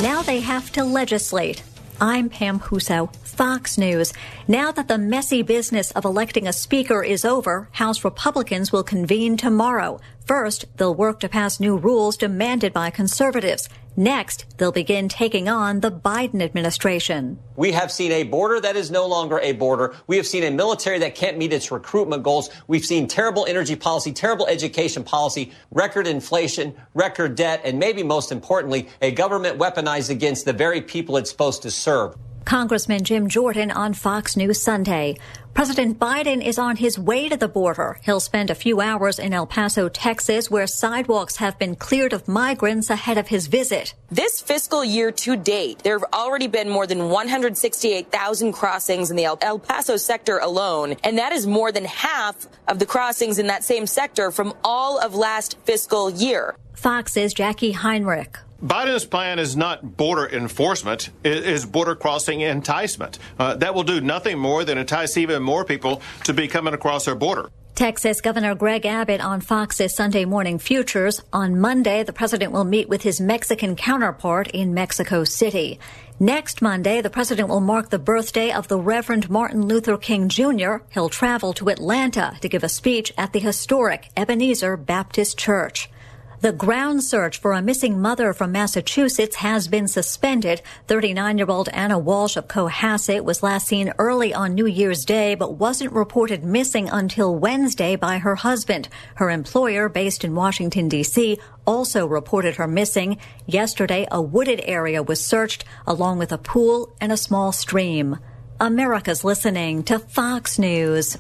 Now they have to legislate. I'm Pam Huso, Fox News. Now that the messy business of electing a speaker is over, House Republicans will convene tomorrow. First, they'll work to pass new rules demanded by conservatives. Next, they'll begin taking on the Biden administration. We have seen a border that is no longer a border. We have seen a military that can't meet its recruitment goals. We've seen terrible energy policy, terrible education policy, record inflation, record debt, and maybe most importantly, a government weaponized against the very people it's supposed to serve. Congressman Jim Jordan on Fox News Sunday. President Biden is on his way to the border. He'll spend a few hours in El Paso, Texas, where sidewalks have been cleared of migrants ahead of his visit. This fiscal year to date, there have already been more than 168,000 crossings in the El Paso sector alone, and that is more than half of the crossings in that same sector from all of last fiscal year. Fox's Jackie Heinrich. Biden's plan is not border enforcement, it is border crossing enticement. That will do nothing more than entice even more people to be coming across our border. Texas Governor Greg Abbott on Fox's Sunday Morning Futures. On Monday, the president will meet with his Mexican counterpart in Mexico City. Next Monday, the president will mark the birthday of the Reverend Martin Luther King Jr. He'll travel to Atlanta to give a speech at the historic Ebenezer Baptist Church. The ground search for a missing mother from Massachusetts has been suspended. 39-year-old Anna Walsh of Cohasset was last seen early on New Year's Day, but wasn't reported missing until Wednesday by her husband. Her employer, based in Washington, D.C., also reported her missing. Yesterday, a wooded area was searched, along with a pool and a small stream. America's listening to Fox News.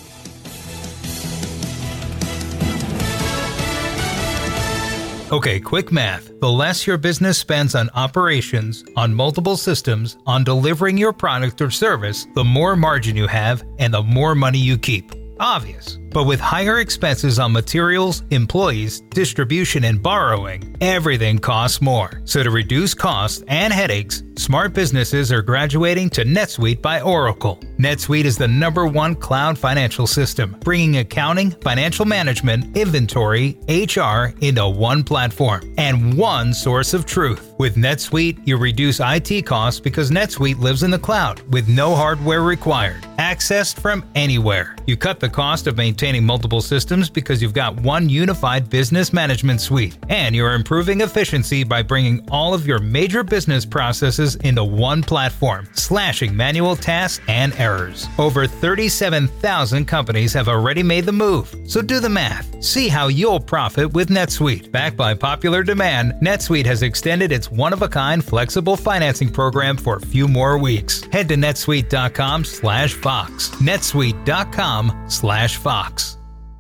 Okay, quick math. The less your business spends on operations, on multiple systems, on delivering your product or service, the more margin you have and the more money you keep. Obvious. But with higher expenses on materials, employees, distribution, and borrowing, everything costs more. So to reduce costs and headaches, smart businesses are graduating to NetSuite by Oracle. NetSuite is the #1 cloud financial system, bringing accounting, financial management, inventory, HR into one platform and one source of truth. With NetSuite, you reduce IT costs because NetSuite lives in the cloud with no hardware required, accessed from anywhere. You cut the cost of maintaining multiple systems because you've got one unified business management suite, and you're improving efficiency by bringing all of your major business processes into one platform, slashing manual tasks and errors. Over 37,000 companies have already made the move, so do the math. See how you'll profit with NetSuite. Backed by popular demand, NetSuite has extended its one-of-a-kind flexible financing program for a few more weeks. Head to netsuite.com/Fox. netsuite.com/Fox.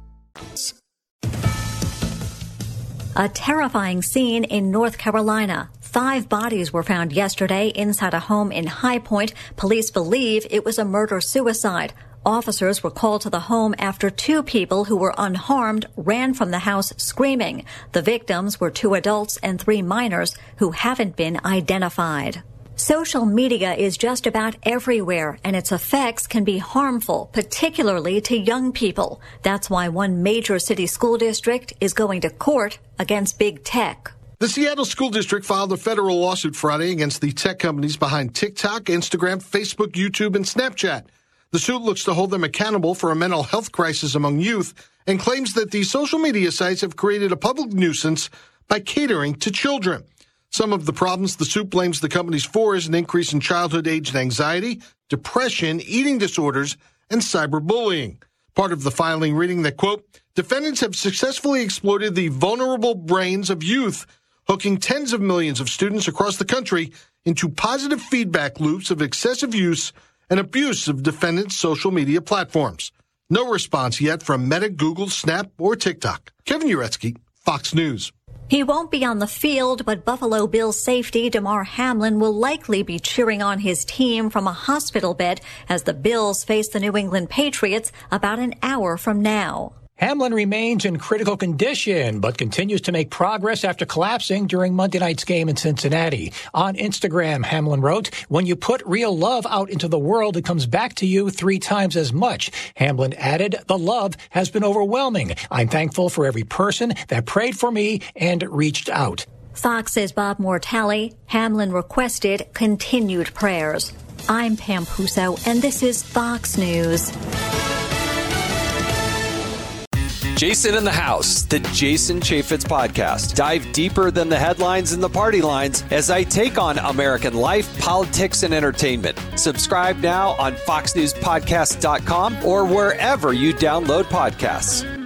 A terrifying scene in North Carolina. 5 bodies were found yesterday inside a home in High Point. Police believe it was a murder-suicide. Officers were called to the home after 2 people who were unharmed ran from the house screaming. The victims were 2 adults and 3 minors who haven't been identified. Social media is just about everywhere, and its effects can be harmful, particularly to young people. That's why one major city school district is going to court against big tech. The Seattle School District filed a federal lawsuit Friday against the tech companies behind TikTok, Instagram, Facebook, YouTube, and Snapchat. The suit looks to hold them accountable for a mental health crisis among youth and claims that the social media sites have created a public nuisance by catering to children. Some of the problems the suit blames the companies for is an increase in childhood-aged anxiety, depression, eating disorders, and cyberbullying. Part of the filing reading that, quote, defendants have successfully exploited the vulnerable brains of youth, hooking tens of millions of students across the country into positive feedback loops of excessive use and abuse of defendants' social media platforms. No response yet from Meta, Google, Snap, or TikTok. Kevin Uretsky, Fox News. He won't be on the field, but Buffalo Bills safety Damar Hamlin will likely be cheering on his team from a hospital bed as the Bills face the New England Patriots about an hour from now. Hamlin remains in critical condition, but continues to make progress after collapsing during Monday night's game in Cincinnati. On Instagram, Hamlin wrote, when you put real love out into the world, it comes back to you 3 times as much. Hamlin added, the love has been overwhelming. I'm thankful for every person that prayed for me and reached out. Fox's Bob Mortale, Hamlin requested continued prayers. I'm Pam Puso, and this is Fox News. Jason in the House, the Jason Chaffetz podcast. Dive deeper than the headlines and the party lines as I take on American life, politics, and entertainment. Subscribe now on FoxNewsPodcast.com or wherever you download podcasts.